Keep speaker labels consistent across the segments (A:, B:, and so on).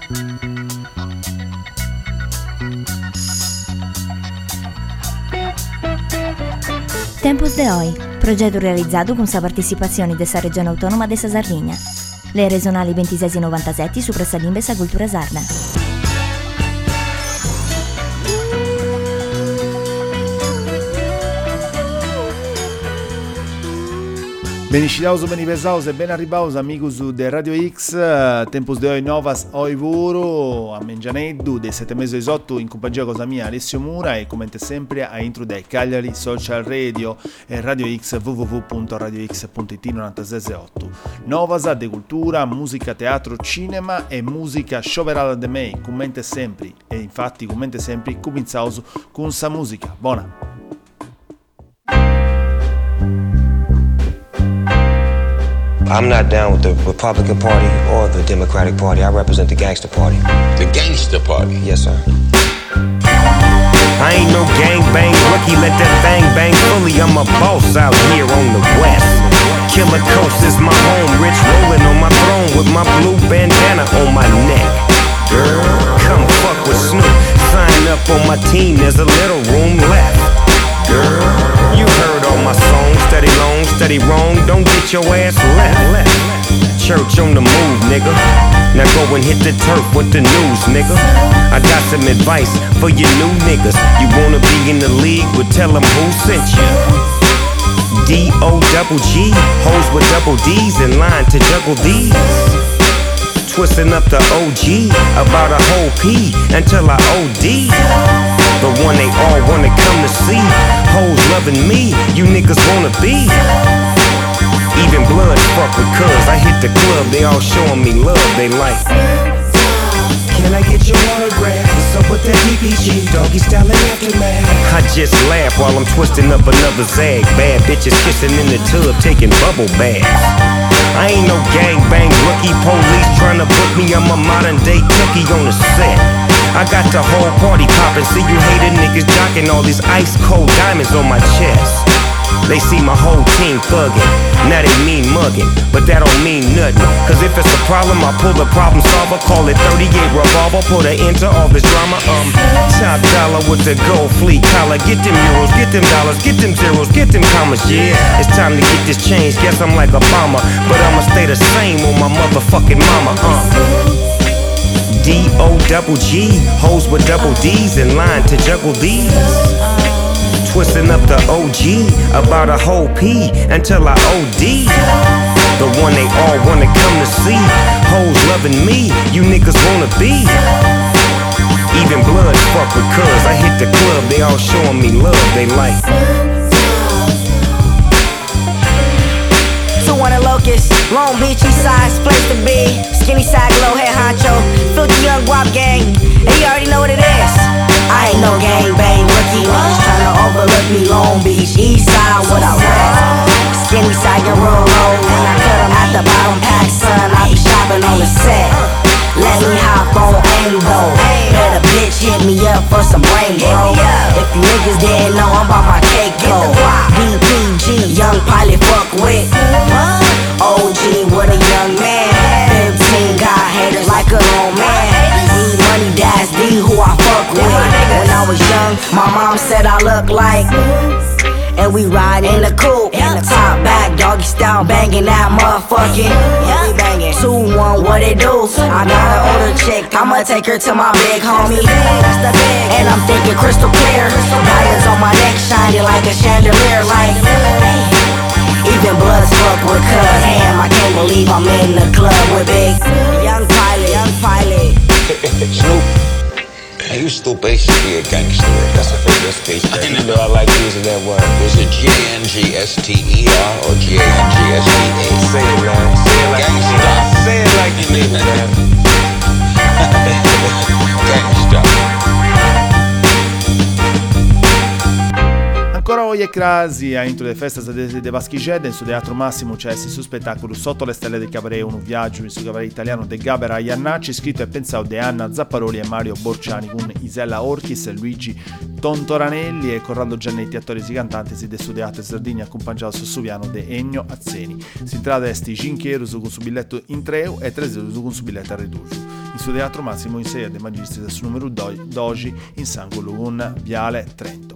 A: Tempos de hoy, projeto realizzato con la partecipazione della Regione Autonoma de Sardegna. Le regionali 26 e 97 su Pressalimbe e sa cultura sarda.
B: Benicidaus, benipesaus e ben arribaus amigos de Radio X, tempos de hoy novas oi vuru, a Mengianeddu, dei 7 mesi esotto in compagnia cosa mia Alessio Mura e come sempre a intro dei Cagliari Social Radio e Radio X www.radiox.it 96.8. Novas de cultura, musica, teatro, cinema e musica scioverata de me, commente sempre e infatti commente sempre cominciaus con sa musica. Buona!
C: I'm not down with the Republican Party or the Democratic Party. I represent the Gangster Party.
D: The Gangster Party?
C: Yes, sir.
E: I ain't no gangbang rookie, let that thing bang fully. I'm a boss out here on the west. Killer Coast is my home, rich rolling on my throne with my blue bandana on my neck. Girl, come fuck with Snoop. Sign up on my team, there's a little room left. Girl, you heard all my songs, steady long, steady wrong, don't get your ass left. Church on the move, nigga. Now go and hit the turf with the news, nigga. I got some advice for you new niggas. You wanna be in the league, well tell them who sent you. D-O-double-G, hoes with double D's in line to juggle these. Twisting up the OG, about a whole P until I OD. The one they all wanna come to see. Hoes loving me, you niggas wanna be. Even blood fuck with cuz I hit the club, they all showing me love, they like.
F: Can I get your autograph? What's up with that DPG? Doggy style and aftermath.
E: I just laugh while I'm twisting up another zag. Bad bitches kissing in the tub, taking bubble baths. I ain't no gangbang rookie, police tryna book me. I'm a modern day cookie on the set. I got the whole party poppin', see you hater niggas jockin' all these ice cold diamonds on my chest. They see my whole team thuggin', now they mean muggin', but that don't mean nothing. Cause if it's a problem, I pull the problem solver, call it 38 revolver, put an end to all this drama. Top dollar with the gold fleet collar, get them euros, get them dollars, get them zeros, get them commas, yeah. It's time to get this change, guess I'm like Obama, but I'ma stay the same on my motherfucking mama, D-O-double-G, hoes with double D's in line to juggle these. Twisting up the OG, about a whole P until I OD. The one they all wanna come to see. Hoes loving me, you niggas wanna be. Even blood fuck with cuz I hit the club, they all showing me love, they like.
G: On a locust, Long Beach, east side's place to be. Skinny side, glow head honcho, filthy young guap gang, and you already know what it is. I ain't no gang bang rookie, niggas tryna overlook me. Long Beach, east side, what I rap. Skinny side, get real low, and I cut 'em at the bottom pack, son. I be shopping on the set. Let me hop on Ambo. Better bitch hit me up for some brain, bro. If you niggas didn't know, I'm about my cake, go. DPG, young pilot, fuck with. OG, what a young man. 15 got haters like a old man. E money, that's D, who I fuck with. When I was young, my mom said I look like. And we ride in the coupe, in the top back, doggy style, banging that motherfucking. We banging 2-1, what it do? I got an older chick, I'ma take her to my big homie. And I'm thinking crystal clear, diamonds on my neck shining like a chandelier, like. Even bloods fuck with cuz. Damn, I can't believe I'm in the club with big young pilot, young pilot.
D: Snoop, you still basically a gangster. That's a favorite speech. You know I like using that word. Was it G-N-G-S-T-E-R or G-N-G-S-T-A?
E: Say it, man. Say it like
D: gangsta.
E: you mean it. Say it like you mean it, man.
D: Gangsta.
B: Ancora Oie Crasi a intro de festas de Vaschigeda in su Teatro Massimo c'è su spettacolo Sotto le stelle del cabaret, un viaggio in su cabaret italiano de Gabera Iannacci, scritto e pensato de Anna Zapparoli e Mario Borciani, con Isella Orchis, Luigi Tontoranelli e Corrado Giannetti, attori e cantanti si de su Teatro Sardegna accompagnato su Suviano de Ennio Azzeni. Si tratta di 5 euro con su biglietto in 3 e 3 euro con su biglietto a ridurre. In su Teatro Massimo in 6 de Magistri del su numero 12 in San Colun, Viale Trento.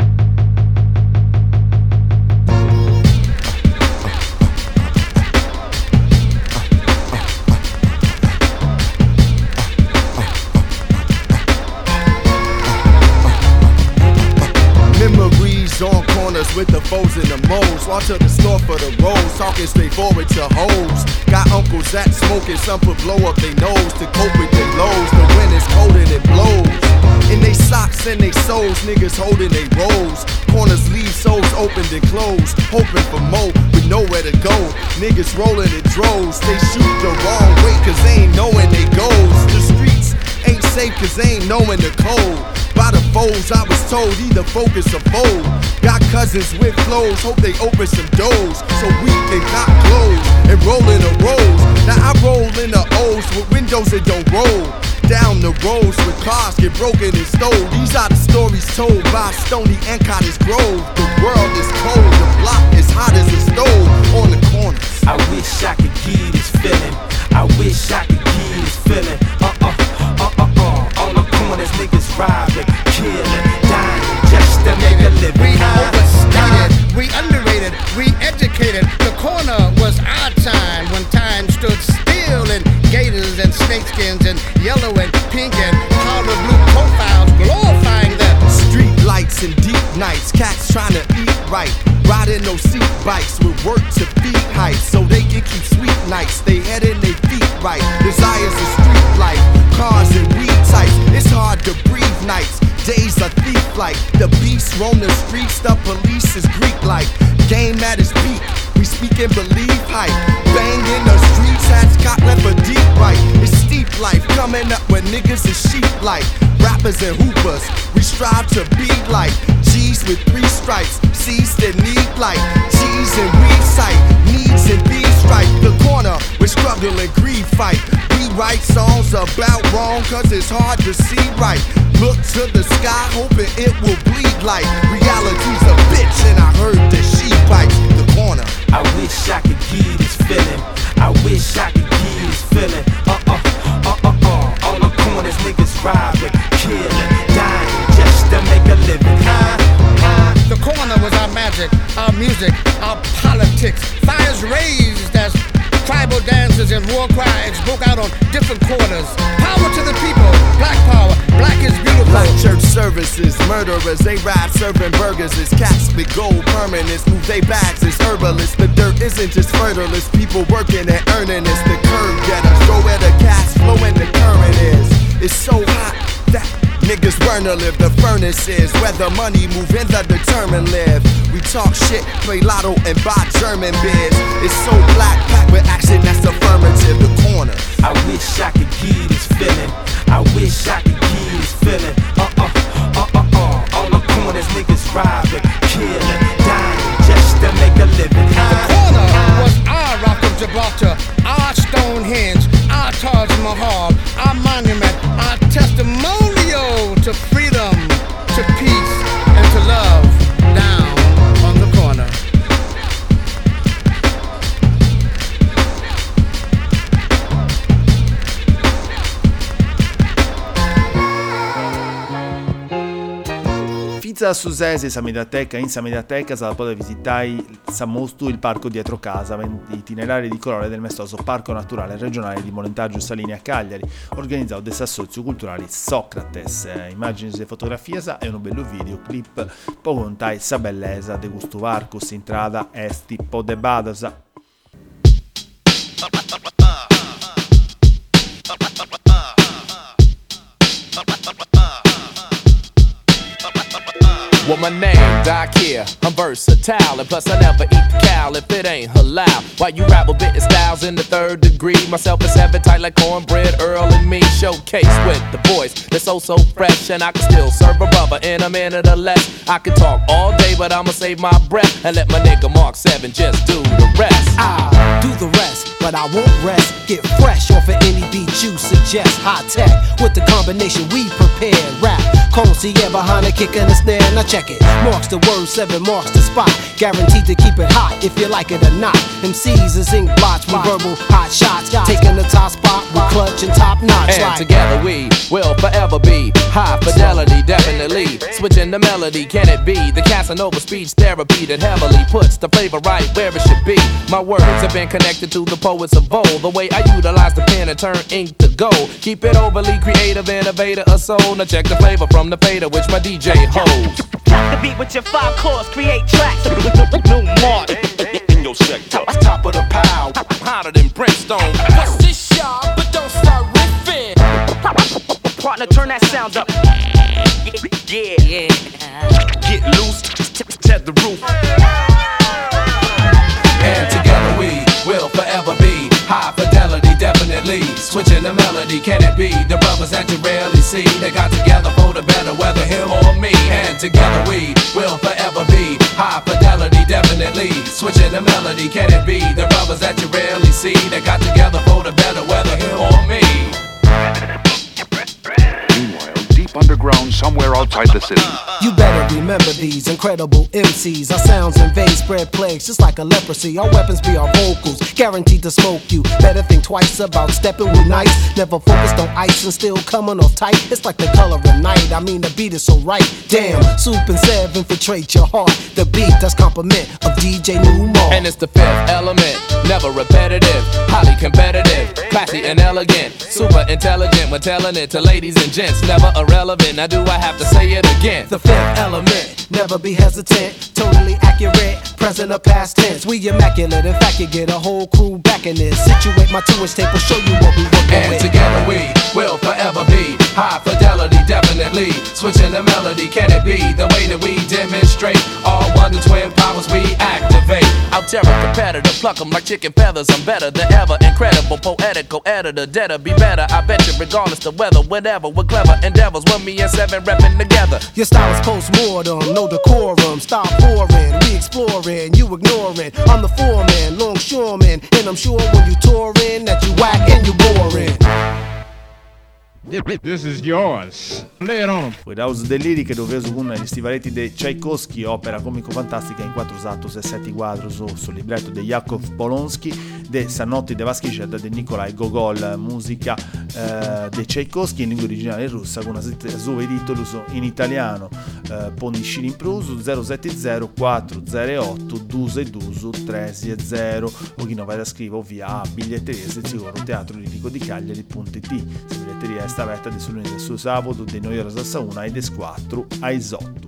H: On corners with the foes and the moles. Walk to the store for the rolls, talking straightforward to hoes. Got uncles that smoking, some put blow up their nose to cope with their lows. The wind is cold and it blows. In they socks and they soles, niggas holding they rolls. Corners leave souls opened and closed, hoping for more with nowhere to go. Niggas rolling in droves, they shoot the wrong way cause they ain't knowing they goes. The streets ain't safe cause they ain't knowing the code. By the foes, I was told either focus or fold. Got cousins with flows, hope they open some doors so we can got clothes and roll in the rolls. Now I roll in the O's with windows that don't roll. Down the roads with cars get broken and stole. These are the stories told by Stony and Cottage Grove. The world is cold, the block is hot as a stove on the corners.
F: I wish I could give this feeling. I wish I could give this feeling. On the corners, niggas robbing, killing, dying, just to make a living.
I: We overstated, we underrated, we educated. The corner was our time when time stood still in gators and snakeskins and yellow and pink and powder blue profiles glorifying the
H: street lights and deep nights. Cats trying to eat right, riding those seat bikes with work to feed heights so they can keep sweet nights. They head in their feet right. Desires of street life, cars and weed types. It's hard to breathe nights. Days are thief-like. The beasts roam the streets. The police is Greek-like. Game at its peak. We speak and believe hype. Bang in the streets. Hats got left for deep right. It's steep life. Coming up where niggas is sheep like. Rappers and hoopers. We strive to be like G's with 3 stripes. C's that need like G's and weed sight. Needs and thieves strike. The corner with struggle and greed fight. We write songs about wrong cause it's hard to see right. Look to the sky hoping it will bleed like reality's a bitch and I heard that she bites the corner.
F: I wish I could give this feeling. I wish I could give this feeling. On the corners, niggas robbing, killing, dying, just to make a living.
I: The corner was our magic, our music, our politics. Fires raised as tribal dances and war cries broke out on different corners. Power to the people, black power, black is beautiful.
H: Like church services, murderers, they ride serving burgers. It's cats with gold permanents, move they bags, it's herbalists. The dirt isn't just fertile, it's people working and earning. It's the curve getters, go where the cash flow and the current is. It's so hot that niggas burn to live. The furnace is where the money move and the determined live. We talk shit, play lotto and buy German beers. It's so black, packed with action that's affirmative. The corner.
F: I wish I could give this feeling. I wish I could give this feeling. On the corners, niggas robbing, killing, dying, just to make a living.
I: The corner was our Rock of Gibraltar, our Stonehenge, our Taj Mahal, our monument, our testimonial to freedom, to peace, and to love. Down on the corner.
B: Fizza su Sesi, sa mediateca, in sa mediateca sa poter visitare sa mostro il parco dietro casa, itinerari di colore del maestoso Parco Naturale Regionale di Molentaggio Salini a Cagliari, organizzato da Assozio Culturali Socrates. Immagini e fotografie e un bello videoclip per contare sa bellezza de gusto Varcus in trada esti po de badosa.
J: Well, my name, Doc here, I'm versatile, and plus I never eat the cow if it ain't halal. While you rabble bitten styles in the 3rd degree, myself is having tight like cornbread, Earl and me. showcase with the voice that's so fresh, and I can still serve a brother in a minute or less. I can talk all day, but I'ma save my breath and let my nigga Mark 7 just do the rest.
F: I'll do the rest, but I won't rest. Get fresh off of any beat you suggest. High tech with the combination we prepared. Rap, concierge behind the kick and the snare. Now check it. Marks the word, 7 marks the spot. Guaranteed to keep it hot if you like it or not. MCs is ink blots with verbal hot shots. Taking the top spot with clutch and top notch.
J: And together we will forever be high fidelity, definitely. Switching the melody, can it be the Casanova speech therapy that heavily puts the flavor right where it should be? My words have been connected to the poets of old. The way I utilize the pen and turn ink to gold. Keep it overly creative, innovator, a soul. Now check the flavor from the fader, which my DJ holds.
K: Rock the beat with your 5 chords, create tracks. New mark in your sector.
J: Top of the pile, hotter than brimstone. What's this, y'all? But don't start riffing.
K: Partner, turn that sound up. Yeah.
J: Get loose, set the roof. And together we will forever be high fidelity, definitely. Switching the melody, can it be the brothers that you rarely see? They got together for the better, whether him or me. And together we will forever be high fidelity, definitely. Switching the melody, can it be the brothers that you rarely see? They got together for the better, whether him or me.
L: Underground somewhere outside the city.
F: You better remember these incredible MCs. Our sounds invade, spread plagues just like a leprosy. Our weapons be our vocals, guaranteed to smoke you. Better think twice about stepping with nice. Never focused on ice and still coming off tight. It's like the color of night, I mean the beat is so right. Damn, Soup and Sev infiltrate your heart. The beat that's compliment of DJ New Mark.
J: And it's the fifth element, never repetitive, highly competitive, classy and elegant, super intelligent when telling it to ladies and gents. Never irrelevant, now do I have to say it again?
F: The fifth element, never be hesitant, totally accurate, present or past tense. We immaculate, in fact you get a whole crew back in this. Situate my 2-inch tape will show you what we working
J: and
F: with.
J: And together we will forever be high fidelity, definitely. Switching the melody, can it be the way that we demonstrate all wonder twin powers we activate? I'll tear a competitor, pluck them like chicken feathers. I'm better than ever, incredible, poetical editor, deader, be better. I bet you regardless the weather, whatever, with clever endeavors. When me and 7 reppin' together.
F: Your style is post-mortem, no decorum. Stop pouring, we exploring, you ignoring. I'm the foreman, longshoreman, and I'm sure when you touring that you whack and you boring.
M: This is yours. Lay it on.
B: Poi House the Lyric doveroso con gli stivaletti di Tchaikovsky, opera comico-fantastica in 4 usati e 7 quadri sul libretto di Yakov Polonsky, de Sanotti de Vaschiceda di Nikolai Gogol, musica di Tchaikovsky in lingua originale russa con una suo titolo in italiano. Pondiscini in pruso 070 408 222 360 o chi non vai da scrivere via biglietteria sezione teatro lirico di Cagliari.it. Se biglietteria sta aperta di lunedì e su sabato di 9 ore a 1 e 4 ai 8.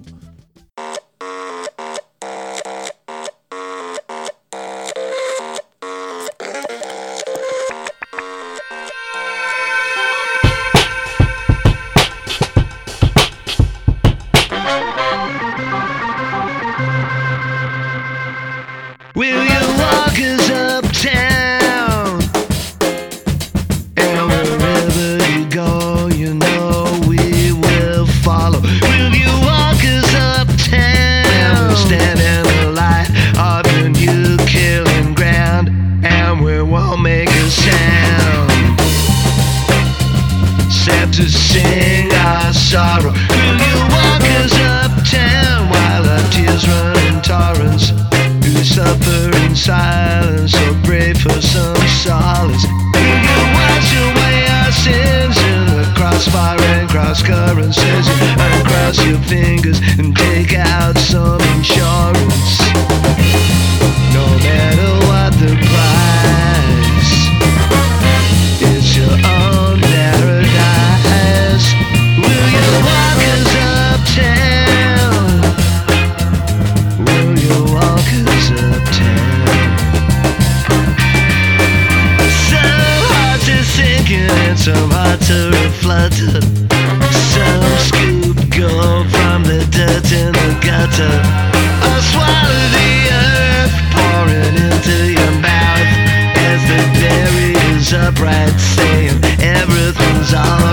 N: Will you walk us uptown? And wherever you go, you know we will follow. Will you walk us uptown? We'll stand in the light of your new killing ground, and we won't make a sound, except to sing our sorrow. Will you walk us uptown while our tears run in torrents? We suffer in silence, so pray for some solace. Will you wash away our sins in the crossfire and cross currents? Uncross your fingers and take out some insurance. No matter what the price, it's your own paradise. Will you walk us uptown? Will you walk us uptown? Some hearts are sinking and some hearts are aflutter. Some scoop gold from the dirt in the gutter. Or swallow the earth pouring into your mouth as the dairy is upright saying everything's alright.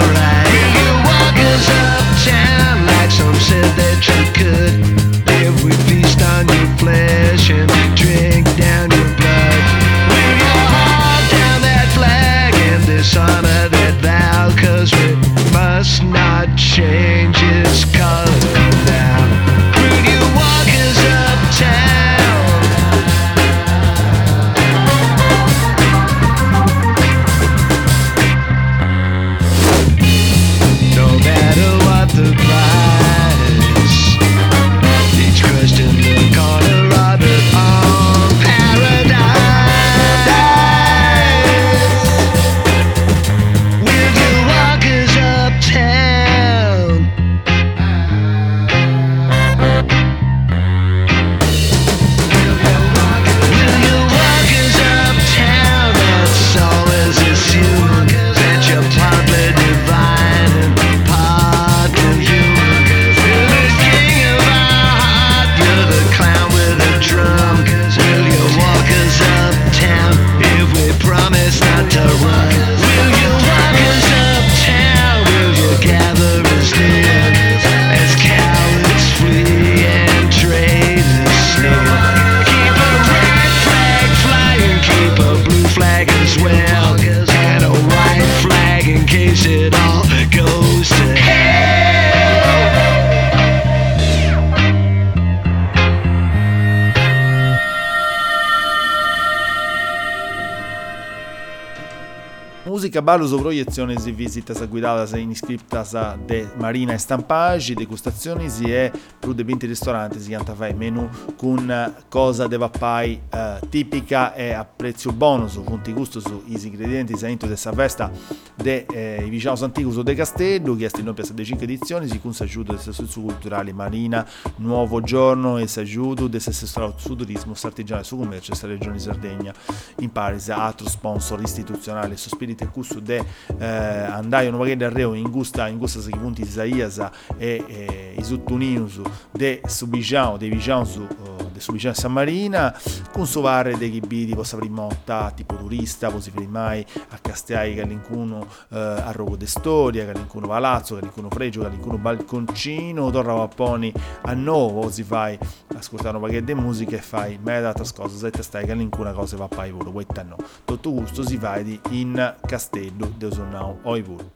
B: caballo su proiezione si visitas guidadas in iscriptas de Marina e Stampagi, degustazioni e più de 20 ristoranti si chianta fai menu con cosa de vappai tipica e a prezzo bonus, punti gusto su i ingredienti sainto de sa festa de i vicinaus anticus de Castello, che è in piazza de 5 edizioni, si con s'aiuto del Istituto Culturale Marina, Nuovo Giorno e s'aiuto del Sesto su Turismo, artigianale su commercio e sa Regione Sardegna, in paris altro sponsor istituzionale, so spirito e custo de andai una paghetta reo in gusta sa punti Isaias e i sottunius de Subiciao, dei vicino su de Subiciao San Marina, con sovare dei ghibidi possa primotta tipo turista, posi mai a Castiai che all'incuno a Rogo de Storia, che all'incuno Palazzo, che all'incuno Fregio, che all'incuno Balconcino, torna Vapponi a Novo, si fai ascoltare un pacchetto di musica e fai meda altre cose, se te stai che all'incuno cosa va pai volo, poi no. Tutto gusto si vai in Castello de Osonnao Oivolo.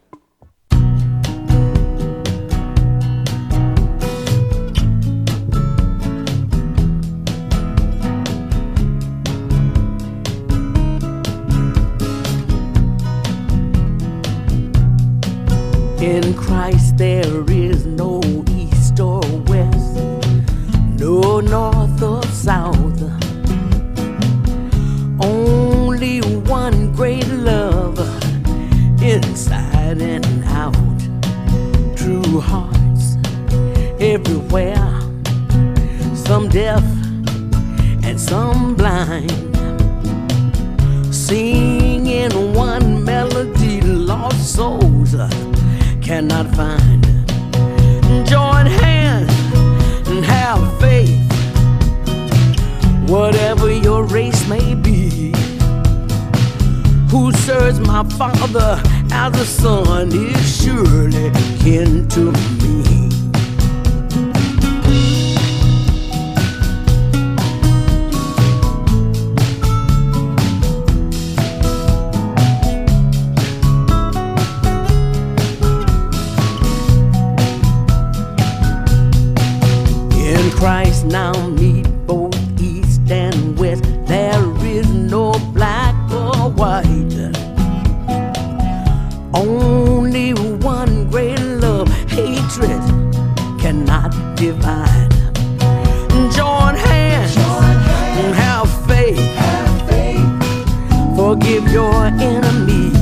O: In Christ there is no east or west, no north or south, only one great love inside and out. True hearts everywhere, some deaf and some blind, singing one melody, lost souls cannot find. Join hands and have faith, whatever your race may be. Who serves my Father as a son is surely kin to me. Christ now meet both east and west. There is no black or white, only one great love. Hatred cannot divide. Join hands and have faith. Forgive your enemy.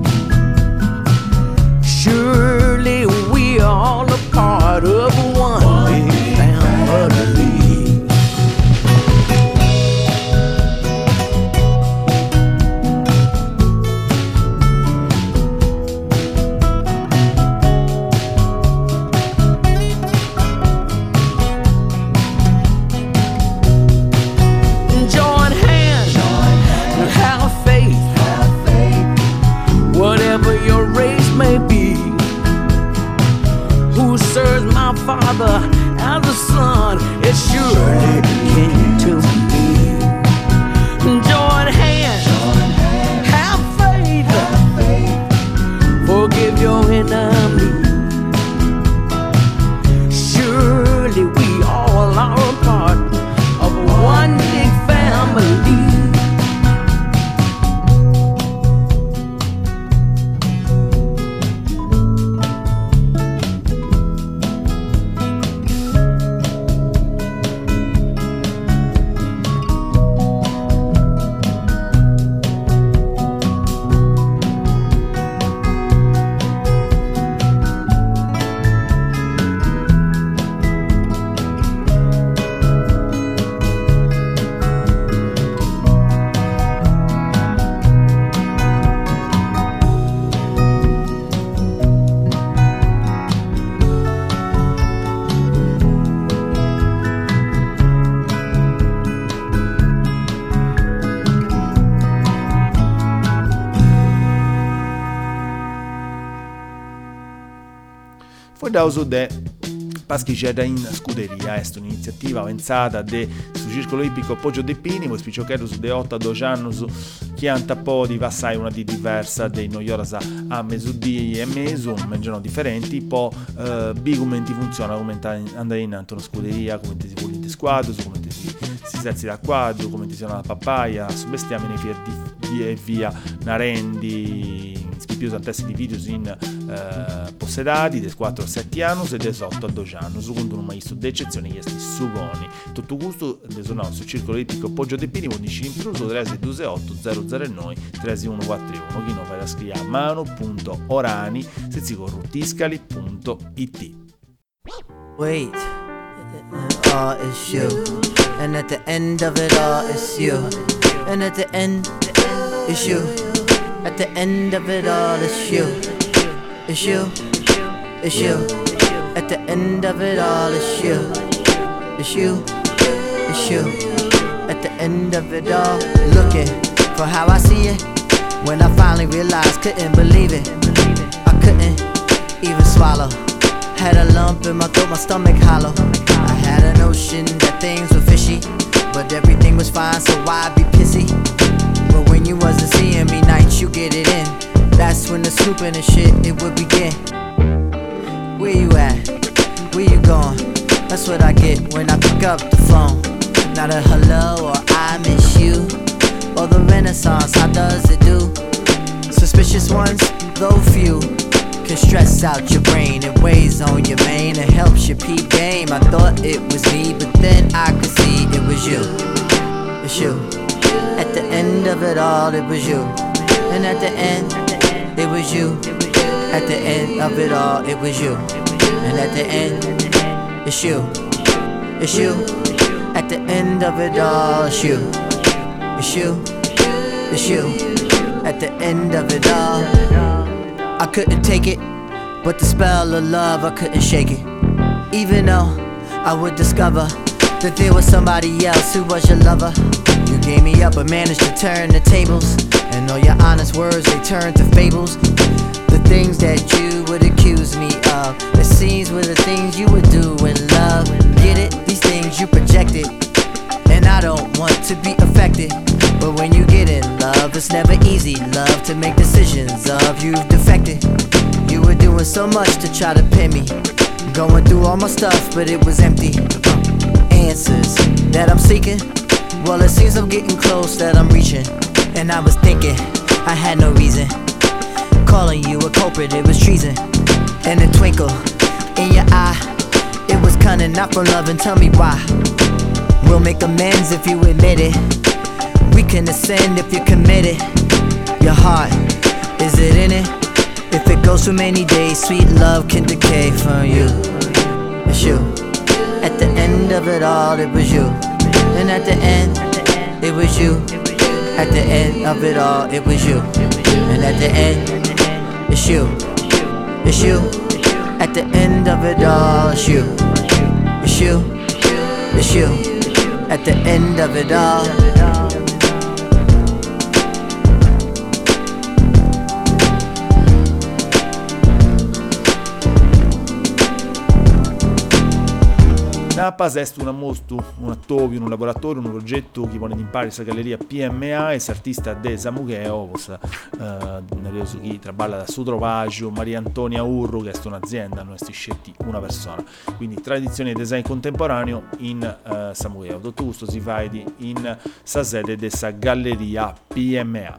O: Surely we are all a part of one big family. Join hands and have faith. Whatever your race may be. Who serves my Father as a son, it surely came to me. Join hands, have faith, forgive your enemy. Surely we all are a part of one big family.
B: Dauso de Paschicetta in Scuderia, è un'iniziativa pensata su Circolo Ippico Poggio de Pini, voi spiccioccheros de 8 a 12 anni che hanno po' di passare una di diversa dei noioras a mezzodì e mezzo, mangiano differenti, poi bigumenti funziona come andare in una scuderia, come si pulisce il squadro, come si stezzi da quadro, come si suona la papaya, su bestiame nei fier di e via, narendi, più tantessi di videos in possedati, des 4 a 7 anni e des 8 a 12 anni, secondo un maestro d'eccezione che è Sugoni. Tutto gusto desonano sul circolo ritmico Poggio De Pini, 11 in più, 3628 009 3141, chi non fa la scriva a mano.orani, sezzicorruttiscali.it.
P: Wait, all is you, and at the end of it all it's you, and at the end it's you, at the end of it all it's you, it's you, it's you, at the end of it all it's you, it's you, it's you, at the end of it all. Looking for how I see it, when I finally realized, couldn't believe it, I couldn't even swallow. Had a lump in my throat, my stomach hollow. I had a notion that things were fishy, but everything was fine, so why be pissy? But when you wasn't seeing me nights, you get it in. That's when the snooping and shit, it would begin. Where you at? Where you going? That's what I get when I pick up the phone. Not a hello or I miss you, or the Renaissance, how does it do? Suspicious ones, though few, can stress out your brain, it weighs on your mane, it helps your peep game. I thought it was me, but then I could see it was you. It's you. At the end of it all, it was you. And at the end, it was you. At the end of it all, it was you. And at the end, it's you. It's you. At the end of it all, it's you. It's you. It's you. At the end of it all, I couldn't take it, but the spell of love, I couldn't shake it. Even though I would discover that there was somebody else who was your lover. You gave me up but managed to turn the tables, and all your honest words, they turned to fables. The things that you would accuse me of, the scenes were the things you would do in love. Get it? These things you projected, and I don't want to be affected. But when you get in love, it's never easy, love, to make decisions of. You've defected. You were doing so much to try to pin me, going through all my stuff, but it was empty. Answers that I'm seeking, well, it seems I'm getting close, that I'm reaching. And I was thinking I had no reason, calling you a culprit, it was treason. And a twinkle in your eye, it was cunning, not from love, and tell me why. We'll make amends if you admit it. We can ascend if you're committed. Your heart, is it in it? If it goes for many days, sweet love can decay from you. It's you. At the end of it all, it was you. And at the end, it was you. At the end of it all, it was you. And at the end, it's you. It's you. At the end of it all, it's you. It's you. It's you. At the end of it all.
B: Napas est un attovi, un laboratorio, un progetto che pone in pari sa galleria PMA e artista de Samugheo, nervoso chi traballa da su Trovaggio, Maria Antonia Urru, che è un'azienda, non è scelti una persona. Quindi tradizione e design contemporaneo in Samugheo. Tutto questo si fa in sa sede dessa galleria PMA.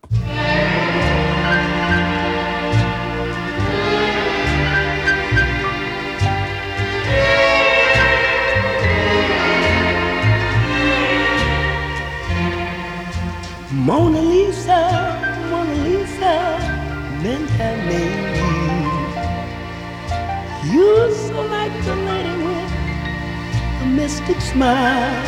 O: Mona Lisa, men have named you. You're so like the lady with a mystic smile.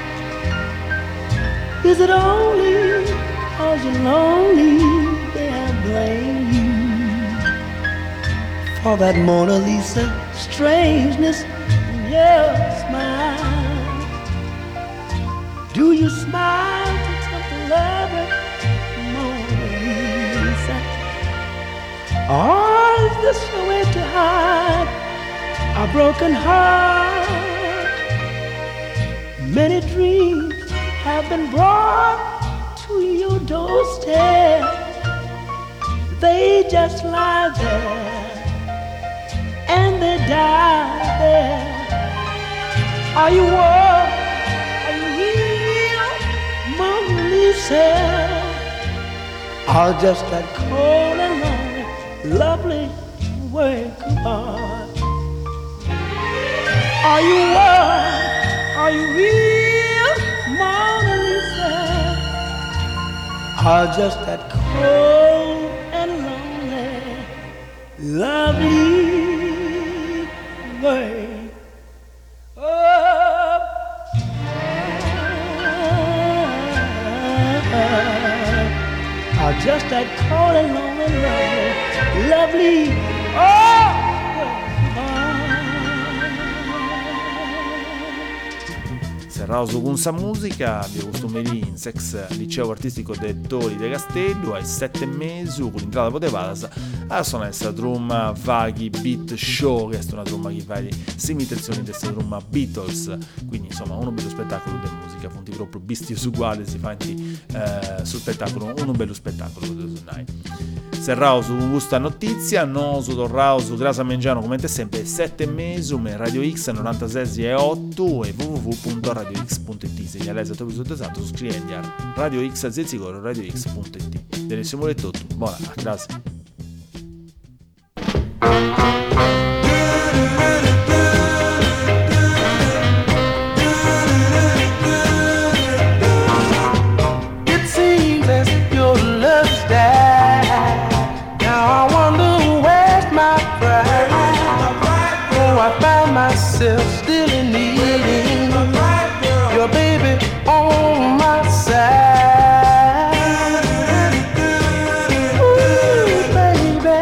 O: Is it only 'cause you're lonely they have blamed you for that Mona Lisa strangeness in your smile? Do you smile to love it, Mona Lisa? Or is this your way to hide a broken heart? Many dreams have been brought to your doorstep. They just lie there and they die there. Are you warm? Are you real, Mona Lisa? Or just that cold and lonely lovely wake up. Are you wild? Are you real, Mona Lisa? Or just that cold and lonely, lovely wake up? Or just that cold and lonely, lovely,
B: Serrauso con sa musica, abbiamo questo in sex liceo artistico de Tori de Castello, ai 7 mesi, con l'entrata potevadas, a suonare questa drum vaghi beat show, che è una drum che fa imitazioni di questa drum Beatles, quindi insomma uno bello spettacolo di musica, punti proprio bisti uguali, si fa sul spettacolo, uno bello spettacolo, Serrauso con questa notizia, noso torrauso, grasa mengiano come sempre 7 mesi, Radio X 96,8 e www.radiox.it. Se gli all'esatto episodio esatto, scrivendi a Radio X Zezzicoro, radiox.it. Benissimo letto, buona, grazie.
O: It seems as if your love's died. Now I wonder where's my pride. Oh, I find myself still in needing your baby on my side. Ooh, baby,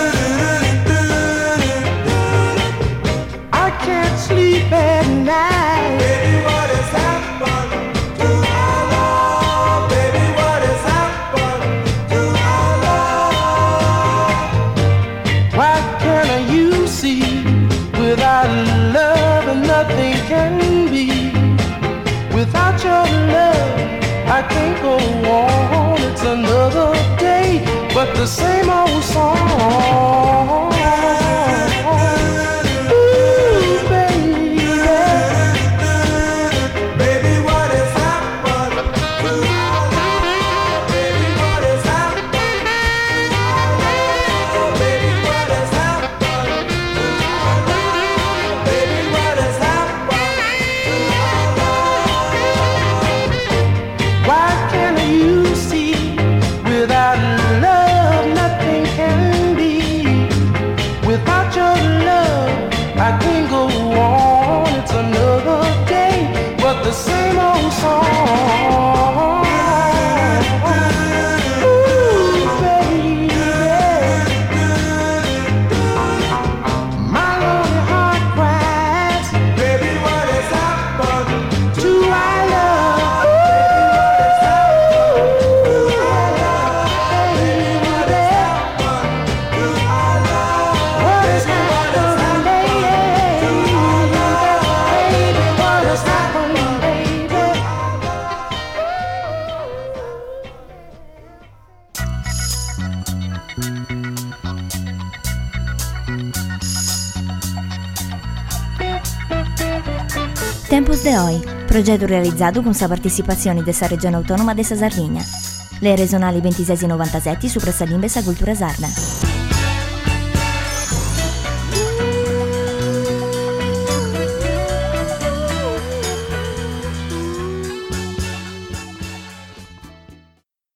O: I can't sleep at night. Baby, what has happened to our love? Baby, what has happened to our love? Why can't you see without love nothing can be? Without your love, I can't go on. It's another day, but the same old song. Ooh, baby, baby, what has happened to our love? Baby, what has happened to our love? Baby, what has happened to our love? Baby, what has happened to our love? Why can't you see without love nothing can be? Without your love I can't go on. It's another day, but the same old song. Ooh, baby, my lonely heart cries. Baby, what has happened to our love?
A: Tempos de Hoy, progetto realizzato con la partecipazione della Regione Autonoma della Sardegna. Le regionali 26 e 97 su Pressalimbe sa cultura sarda.